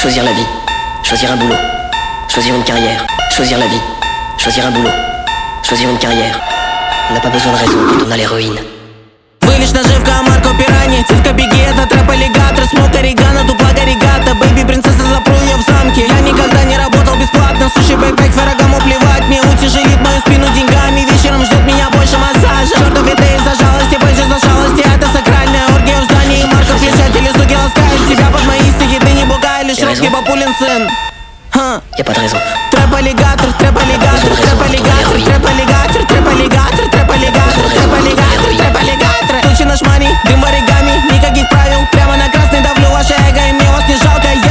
Choisir la vie, choisir un boulot, choisir une carrière, choisir la vie, choisir un boulot, choisir une carrière. On n'a pas besoin de raison quand on a l'héroïne. Вы лишь наживка, Марко Пираньи. Цифка, беги, это трэп-аллигатор. Смог орегано, тупо горигата. Бэйби, принцесса, запру ее в замке. Я никогда не работал бесплатно. Суши, бэкпэк, феррагаму плевать. Мне утяжелит мою спину деньгами. Вечером ждет меня больше массажа. Чертов идеи за жалости, больше за шалости. Это сакральная оргия в здании. Марко, включатели, суки, ласкают себя под мои стихи. Ты не бугай, лишь русский бабулин сын. Y'a pas de raison. Трэп-аллигатор, трэп-аллигатор, трэп-аллигатор, трэп-аллигатор, трэп-аллигатор, трэп-аллигатор, трэп-аллигатор, трэп-аллигатор. Тучи наш мани, дым в оригами, никаких правил. Прямо на красный давлю ваше эго, и мне вас не жалко.